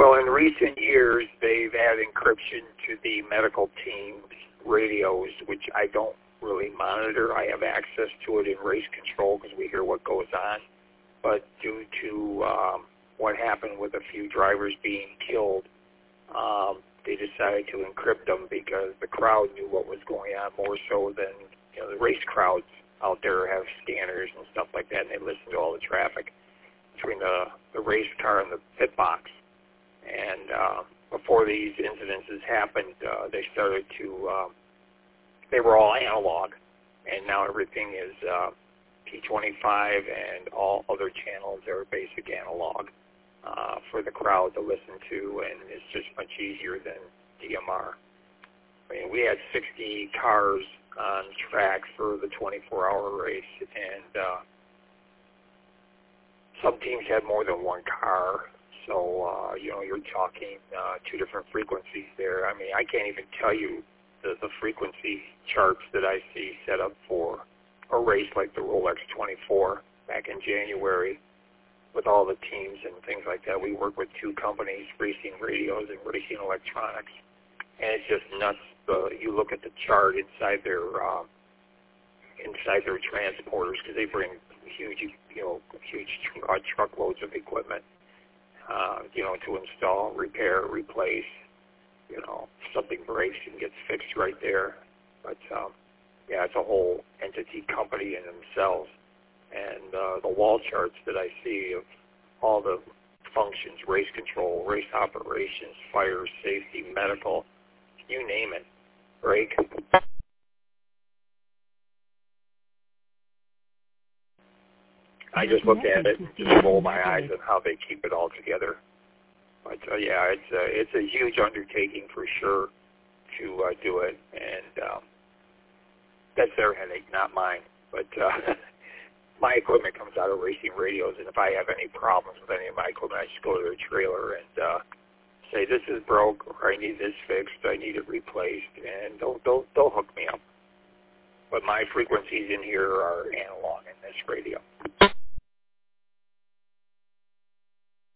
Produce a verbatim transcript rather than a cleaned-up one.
Well, in recent years, they've added encryption to the medical team's radios, which I don't really monitor. I have access to it in race control because we hear what goes on. But due to um, what happened with a few drivers being killed, um, they decided to encrypt them because the crowd knew what was going on more so than, you know, the race crowds out there have scanners and stuff like that, and they listen to all the traffic between the, the race car and the pit box. And uh, before these incidences happened, uh, they started to, um, they were all analog, and now everything is uh, P twenty-five and all other channels are basic analog uh, for the crowd to listen to, and it's just much easier than D M R. I mean, we had sixty cars on track for the twenty-four hour race, and uh, some teams had more than one car, so, uh, you know, you're talking uh, two different frequencies there. I mean, I can't even tell you the, the frequency charts that I see set up for a race like the Rolex twenty-four back in January with all the teams and things like that. We work with two companies, Racing Radios and Racing Electronics, and it's just nuts. Uh, you look at the chart inside their uh, inside their transporters because they bring huge, you know, huge uh, truckloads of equipment, uh, you know, to install, repair, replace. You know, something breaks and gets fixed right there. But um, yeah, it's a whole entity company in themselves. And uh, the wall charts that I see of all the functions, race control, race operations, fire, safety, medical, you name it, brake. I just look at it and just roll my eyes at how they keep it all together. But uh, yeah, it's a, it's a huge undertaking for sure to uh, do it, and um, that's their headache, not mine. But uh, my equipment comes out of Racing Radios, and if I have any problems with any of my equipment, I just go to their trailer and uh, say, this is broke, or I need this fixed, I need it replaced, and they'll, they'll, they'll hook me up. But my frequencies in here are analog in this radio.